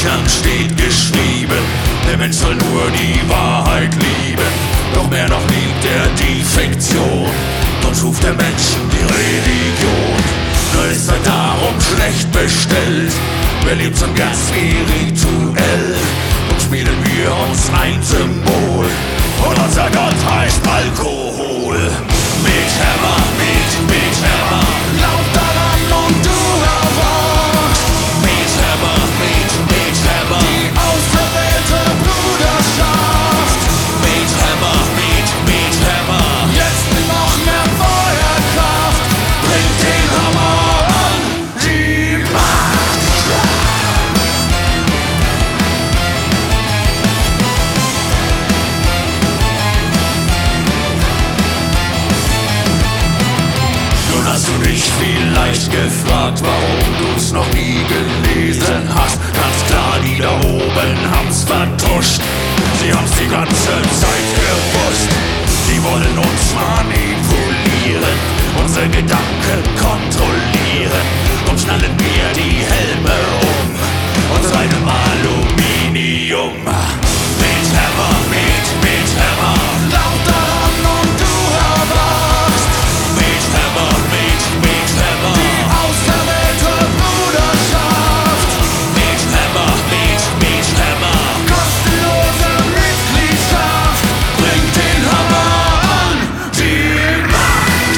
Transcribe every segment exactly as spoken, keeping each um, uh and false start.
Büchern steht geschrieben, der Mensch soll nur die Wahrheit lieben. Doch mehr noch liebt er die Fiktion, dort schuf der Mensch die Religion. Nur ist er darum schlecht bestellt, wir leben schon ganz spirituell und spielen wir uns ein Symbol. Und unser Gott heißt Alkohol. Mit Hammer, mit, mit Hammer, lauf daran und du erwachst. Mit Hammer, mit, mit Hammer, die auserwählte Bruderschaft. Mit Hammer, mit, mit Hammer, jetzt mit noch mehr Feuerkraft. Bringt den Hammer an die Macht. Nun hast du dich vielleicht gefragt, warum du's noch nie gelesen hast. Ganz klar, die da oben haben's vertuscht. Sie haben's die ganze Zeit gewusst. Sie wollen uns manipulieren, unsere Gedanken kontrollieren. Und schnallen mir die Helme um aus einem Aluminium. Mit Hammer, mit, mit Hammer, lauf daran und du erwachst. Mit Hammer, mit, mit Hammer, die auserwählte Bruderschaft. Mit Hammer, mit, mit Hammer, kostenlose Mitgliedschaft. Bringt den Hammer an die Macht.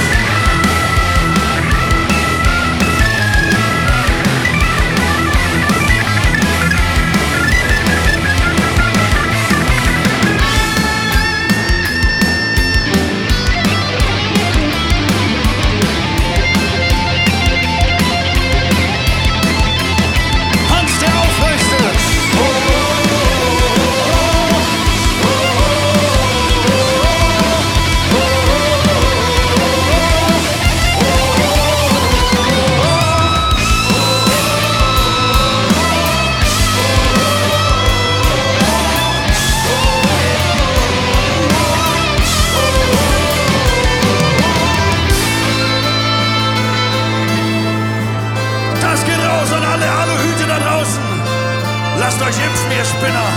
Hans der Aufrechte! Das geht raus an alle Aluhüte da draußen. Lasst euch impfen, ihr Spinner.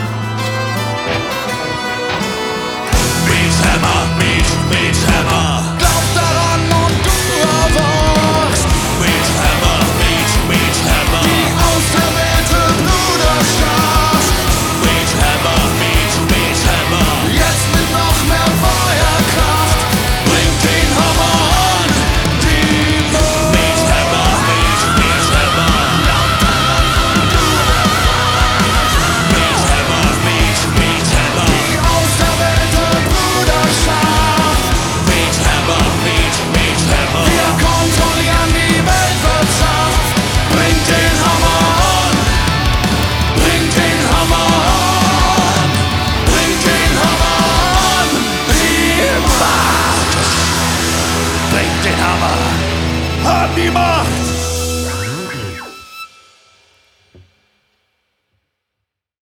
Mit Hammer, mit, mit Hammer, glaub daran und du erwachst. Mit Hammer, mit, mit Hammer, die auserwählte Bruderschaft. Mit Hammer, mit, mit Hammer, jetzt mit noch mehr Feuerkraft. Bringt den Hammer an die Macht. Mit Hammer, mit, mit Hammer, lauf daran und du erwachst. Mit Hammer, mit, mit Hammer, die auserwählte Bruderschaft. Mit Hammer, mit, mit Hammer, wir kontrollieren die Weltwirtschaft. Bringt den Hammer an, bringt den Hammer an, bringt den Hammer an die Macht. Bringt den Hammer an die Macht.